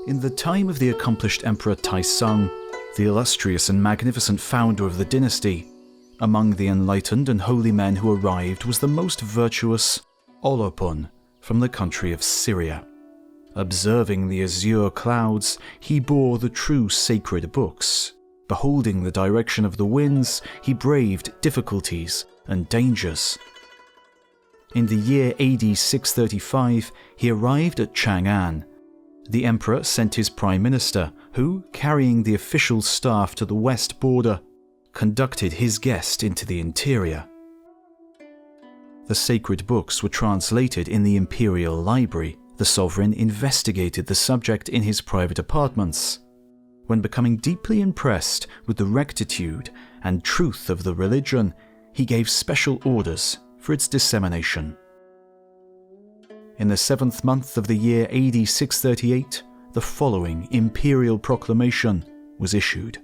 In the time of the accomplished Emperor Taisung, the illustrious and magnificent founder of the dynasty, among the enlightened and holy men who arrived was the most virtuous Olopon from the country of Syria. Observing the azure clouds, he bore the true sacred books. Beholding the direction of the winds, he braved difficulties and dangers. In the year AD 635, he arrived at Chang'an. The emperor sent his prime minister, who, carrying the official staff to the west border, conducted his guest into the interior. The sacred books were translated in the imperial library. The sovereign investigated the subject in his private apartments. When becoming deeply impressed with the rectitude and truth of the religion, he gave special orders for its dissemination. In the 7th month of the year AD 638, the following imperial proclamation was issued.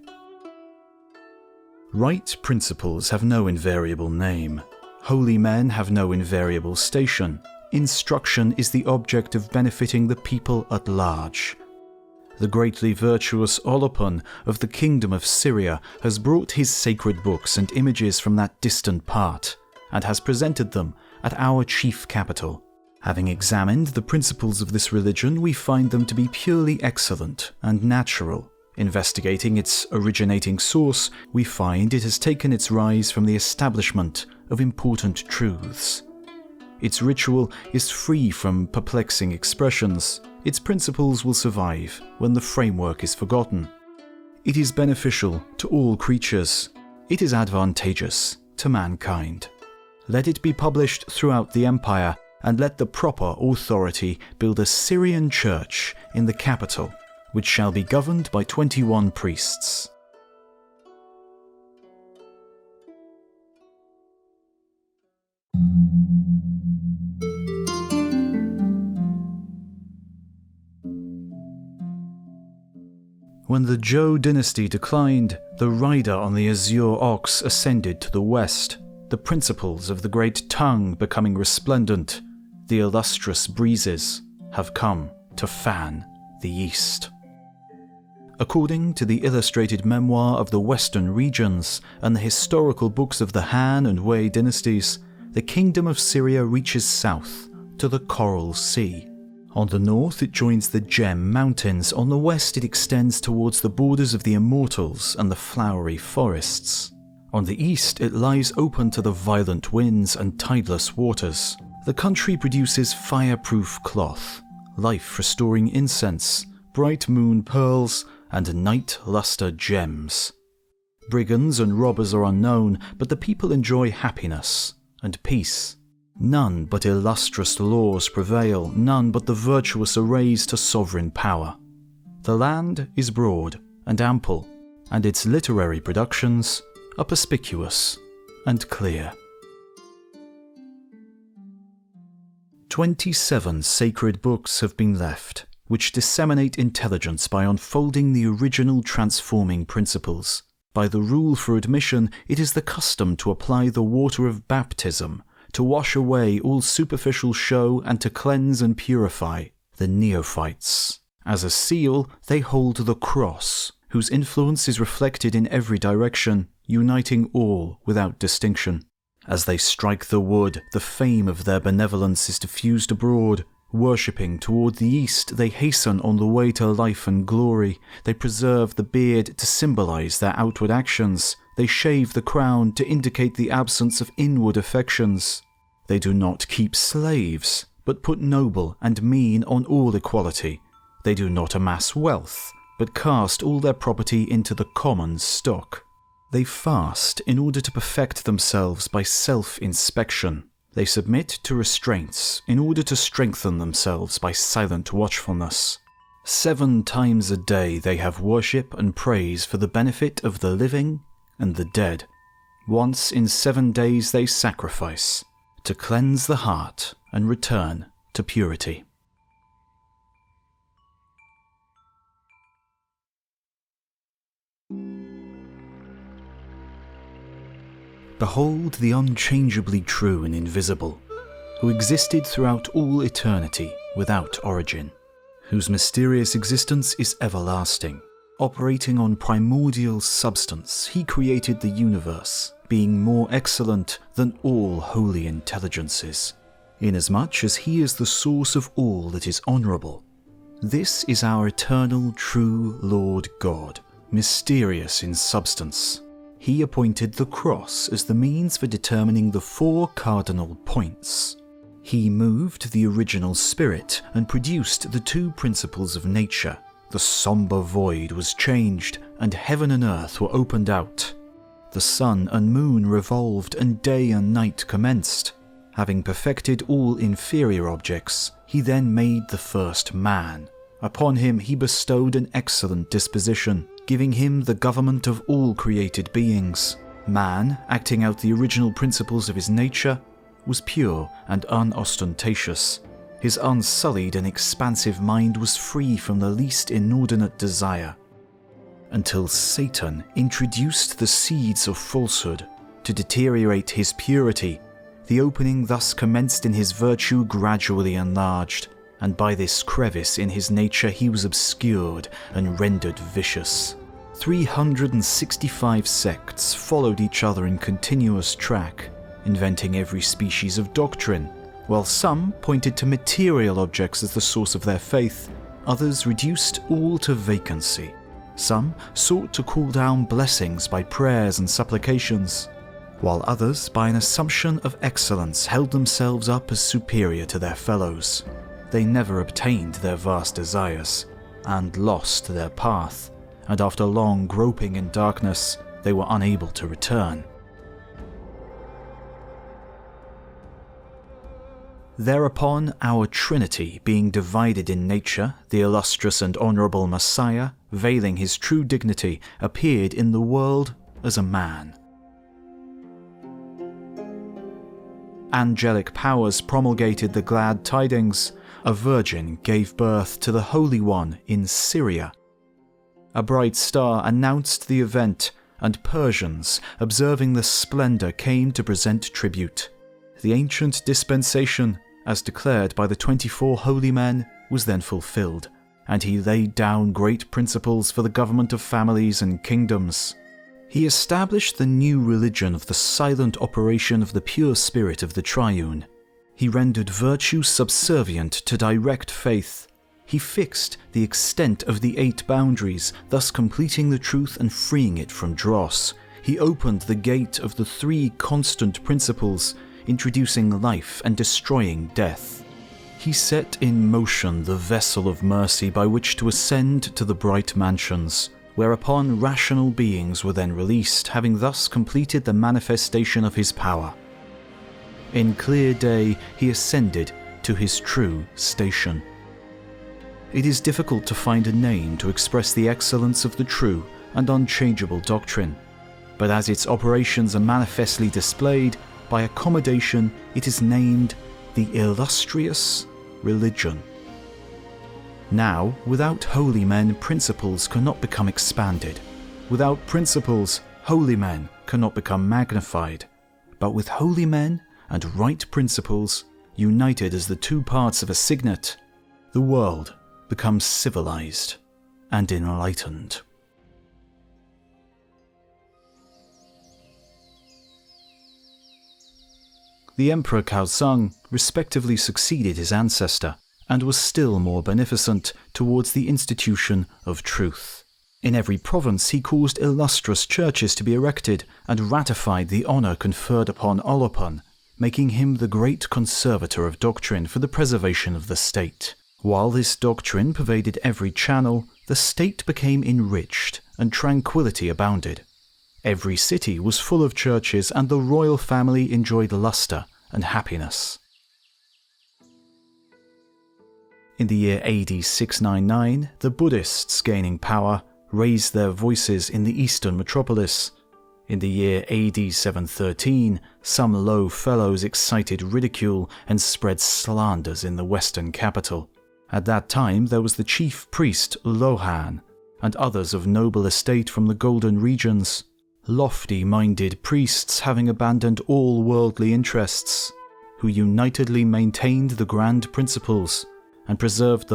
Right principles have no invariable name. Holy men have no invariable station. Instruction is the object of benefiting the people at large. The greatly virtuous Olopon of the kingdom of Syria has brought his sacred books and images from that distant part, and has presented them at our chief capital. Having examined the principles of this religion, we find them to be purely excellent and natural. Investigating its originating source, we find it has taken its rise from the establishment of important truths. Its ritual is free from perplexing expressions. Its principles will survive when the framework is forgotten. It is beneficial to all creatures. It is advantageous to mankind. Let it be published throughout the empire, and let the proper authority build a Syrian church in the capital, which shall be governed by 21 priests. When the Zhou dynasty declined, the rider on the azure ox ascended to the west, the principles of the great Tang becoming resplendent. The illustrious breezes have come to fan the east. According to the illustrated memoir of the western regions and the historical books of the Han and Wei dynasties, the kingdom of Syria reaches south to the Coral Sea. On the north it joins the Gem Mountains, on the west it extends towards the borders of the Immortals and the flowery forests. On the east it lies open to the violent winds and tideless waters. The country produces fireproof cloth, life-restoring incense, bright moon pearls, and night-luster gems. Brigands and robbers are unknown, but the people enjoy happiness and peace. None but illustrious laws prevail, none but the virtuous are raised to sovereign power. The land is broad and ample, and its literary productions are perspicuous and clear. 27 sacred books have been left, which disseminate intelligence by unfolding the original transforming principles. By the rule for admission, it is the custom to apply the water of baptism, to wash away all superficial show and to cleanse and purify the neophytes. As a seal, they hold the cross, whose influence is reflected in every direction, uniting all without distinction. As they strike the wood, the fame of their benevolence is diffused abroad. Worshipping toward the east, they hasten on the way to life and glory. They preserve the beard to symbolize their outward actions. They shave the crown to indicate the absence of inward affections. They do not keep slaves, but put noble and mean on all equality. They do not amass wealth, but cast all their property into the common stock. They fast in order to perfect themselves by self-inspection. They submit to restraints in order to strengthen themselves by silent watchfulness. 7 times a day they have worship and praise for the benefit of the living and the dead. Once in 7 days they sacrifice, to cleanse the heart and return to purity. Behold the unchangeably true and invisible, who existed throughout all eternity without origin, whose mysterious existence is everlasting. Operating on primordial substance, he created the universe, being more excellent than all holy intelligences, inasmuch as he is the source of all that is honourable. This is our eternal true Lord God, mysterious in substance. He appointed the cross as the means for determining the 4 cardinal points. He moved the original spirit and produced the 2 principles of nature. The sombre void was changed, and heaven and earth were opened out. The sun and moon revolved, and day and night commenced. Having perfected all inferior objects, he then made the first man. Upon him he bestowed an excellent disposition, giving him the government of all created beings. Man, acting out the original principles of his nature, was pure and unostentatious. His unsullied and expansive mind was free from the least inordinate desire, until Satan introduced the seeds of falsehood to deteriorate his purity. The opening thus commenced in his virtue gradually enlarged, and by this crevice in his nature he was obscured and rendered vicious. 365 sects followed each other in continuous track, inventing every species of doctrine. While some pointed to material objects as the source of their faith, others reduced all to vacancy. Some sought to call down blessings by prayers and supplications, while others, by an assumption of excellence, held themselves up as superior to their fellows. They never obtained their vast desires, and lost their path, and after long groping in darkness, they were unable to return. Thereupon our Trinity, being divided in nature, the illustrious and honourable Messiah, veiling his true dignity, appeared in the world as a man. Angelic powers promulgated the glad tidings. A virgin gave birth to the Holy One in Syria. A bright star announced the event, and Persians, observing the splendour, came to present tribute. The ancient dispensation, as declared by the 24 holy men, was then fulfilled, and he laid down great principles for the government of families and kingdoms. He established the new religion of the silent operation of the pure spirit of the Triune. He rendered virtue subservient to direct faith. He fixed the extent of the 8 boundaries, thus completing the truth and freeing it from dross. He opened the gate of the 3 constant principles, introducing life and destroying death. He set in motion the vessel of mercy by which to ascend to the bright mansions, whereupon rational beings were then released, having thus completed the manifestation of his power. In clear day he ascended to his true station. It is difficult to find a name to express the excellence of the true and unchangeable doctrine, but as its operations are manifestly displayed, by accommodation it is named the illustrious religion. Now, without holy men, principles cannot become expanded. Without principles, holy men cannot become magnified. But with holy men and right principles, united as the 2 parts of a signet, the world becomes civilized and enlightened. The Emperor Kaozong respectively succeeded his ancestor, and was still more beneficent towards the institution of truth. In every province he caused illustrious churches to be erected, and ratified the honour conferred upon Olopon, making him the great conservator of doctrine for the preservation of the state. While this doctrine pervaded every channel, the state became enriched, and tranquillity abounded. Every city was full of churches, and the royal family enjoyed lustre and happiness. In the year AD 699, the Buddhists, gaining power, raised their voices in the eastern metropolis. In the year AD 713, some low fellows excited ridicule and spread slanders in the western capital. At that time there was the chief priest Lohan, and others of noble estate from the golden regions, lofty-minded priests having abandoned all worldly interests, who unitedly maintained the grand principles and preserved them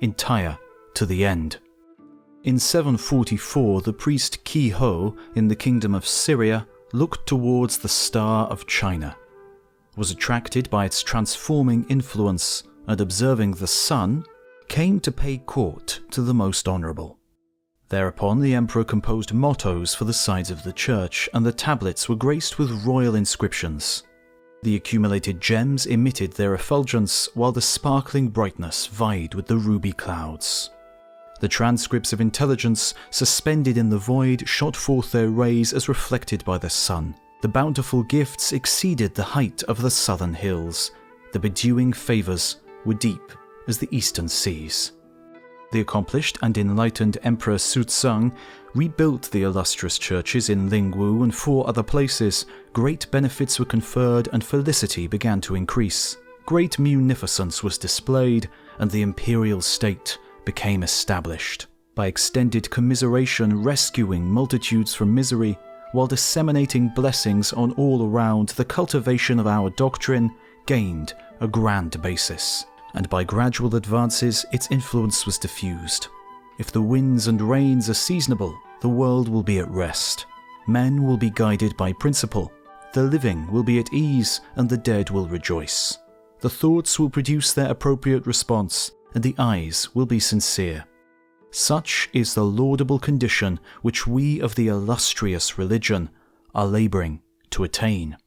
entire to the end. In 744, the priest Qi Ho in the kingdom of Syria looked towards the star of China, was attracted by its transforming influence, and observing the sun, came to pay court to the most honourable. Thereupon the emperor composed mottos for the sides of the church, and the tablets were graced with royal inscriptions. The accumulated gems emitted their effulgence, while the sparkling brightness vied with the ruby clouds. The transcripts of intelligence, suspended in the void, shot forth their rays as reflected by the sun. The bountiful gifts exceeded the height of the southern hills. The bedewing favours were deep as the eastern seas. The accomplished and enlightened Emperor Suzong rebuilt the illustrious churches in Lingwu and 4 other places. Great benefits were conferred and felicity began to increase. Great munificence was displayed, and the imperial state became established, by extended commiseration rescuing multitudes from misery, while disseminating blessings on all around. The cultivation of our doctrine gained a grand basis, and by gradual advances its influence was diffused. If the winds and rains are seasonable, the world will be at rest. Men will be guided by principle, the living will be at ease, and the dead will rejoice. The thoughts will produce their appropriate response, and the eyes will be sincere. Such is the laudable condition which we of the illustrious religion are labouring to attain.